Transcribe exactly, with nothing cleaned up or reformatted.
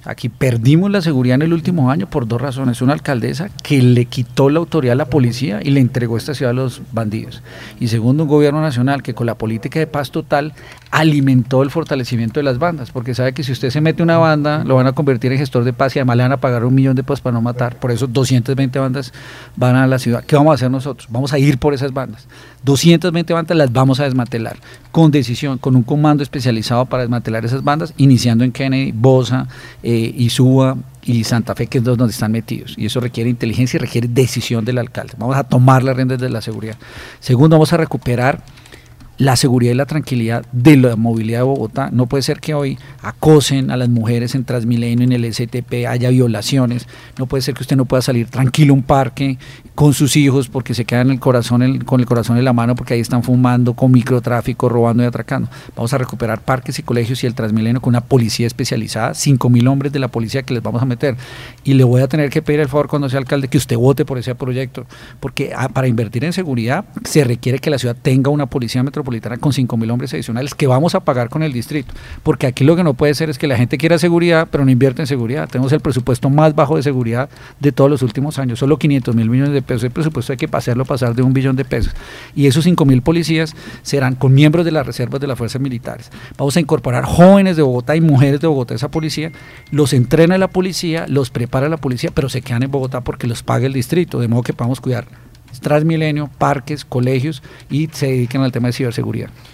Aquí perdimos la seguridad en el último año por dos razones. Una alcaldesa que le quitó la autoridad a la policía y le entregó esta ciudad a los bandidos. Y segundo, un gobierno nacional que con la política de paz total alimentó el fortalecimiento de las bandas, porque sabe que si usted se mete una banda, lo van a convertir en gestor de paz y además le van a pagar un millón de pesos para no matar. Por eso doscientas veinte bandas van a la ciudad. ¿Qué vamos a hacer nosotros? Vamos a ir por esas bandas. doscientas veinte bandas las vamos a desmantelar, con decisión, con un comando especializado para desmantelar esas bandas, iniciando en Kennedy, Bosa, eh, Izúa y Santa Fe, que es donde están metidos, y eso requiere inteligencia y requiere decisión del alcalde. Vamos a tomar las riendas de la seguridad. Segundo, vamos a recuperar la seguridad y la tranquilidad de la movilidad de Bogotá. No puede ser que hoy acosen a las mujeres en Transmilenio, en el S T P, haya violaciones. No puede ser que usted no pueda salir tranquilo a un parque con sus hijos porque se quedan el corazón el, con el corazón en la mano porque ahí están fumando, con microtráfico, robando y atracando. Vamos a recuperar parques y colegios y el Transmilenio con una policía especializada, cinco mil hombres de la policía que les vamos a meter. Y le voy a tener que pedir el favor cuando sea alcalde que usted vote por ese proyecto, porque ah, para invertir en seguridad se requiere que la ciudad tenga una policía metropolitana con cinco mil hombres adicionales que vamos a pagar con el distrito, porque aquí lo que no puede ser es que la gente quiera seguridad pero no invierte en seguridad. Tenemos el presupuesto más bajo de seguridad de todos los últimos años, solo quinientos mil millones de pesos. El presupuesto hay que hacerlo pasar de un billón de pesos, y esos cinco mil policías serán con miembros de las reservas de las fuerzas militares. Vamos a incorporar jóvenes de Bogotá y mujeres de Bogotá a esa policía, los entrena la policía, los prepara la policía, pero se quedan en Bogotá porque los paga el distrito, de modo que podamos cuidar Transmilenio, parques, colegios y se dediquen al tema de ciberseguridad.